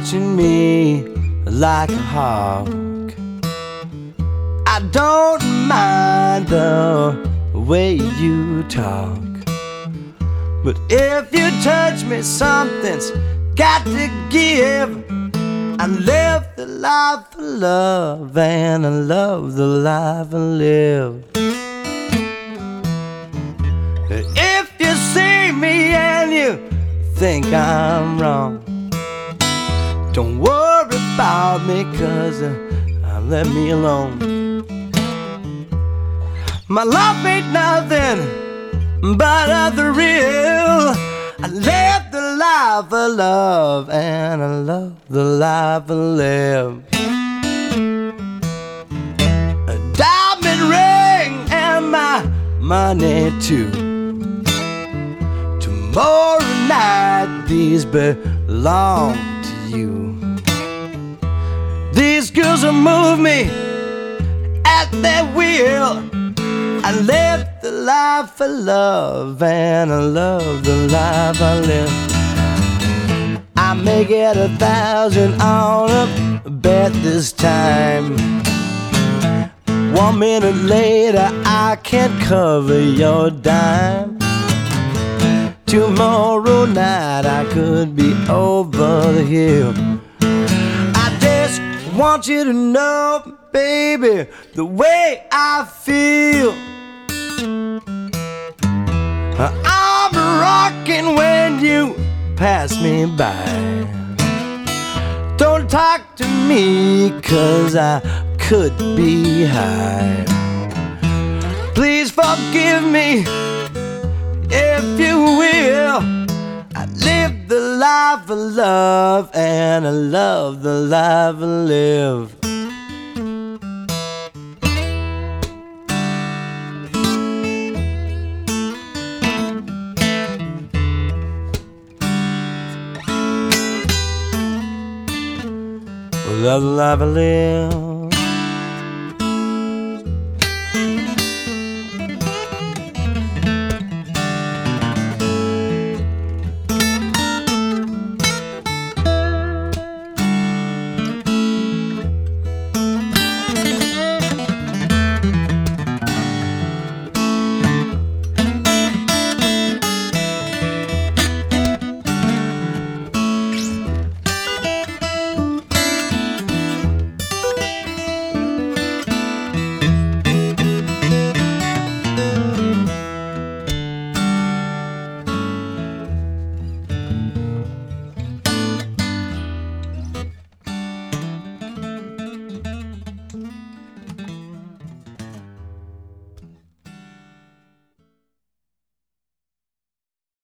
watching me like a hawk. I don't mind the way you talk, but if you touch me, something's got to give. I live the life I love, and I love the life I live. If you see me and you think I'm wrong, don't worry about me, 'cause let me alone. My love ain't nothing but the real. I live the life I love, and I love the life I live. A diamond ring and my money too. Tomorrow night these belong to you. These girls will move me at their will. I live the life I love, and I love the life I live. I may get 1,000 on a bet this time. 1 minute later I can't cover your dime. Tomorrow night I could be over the hill. I just want you to know, baby, the way I feel. I'm rocking when you pass me by. Don't talk to me, 'cause I could be high. Please forgive me if you will. I live the life I love, and I love the life I live. Love the life I live.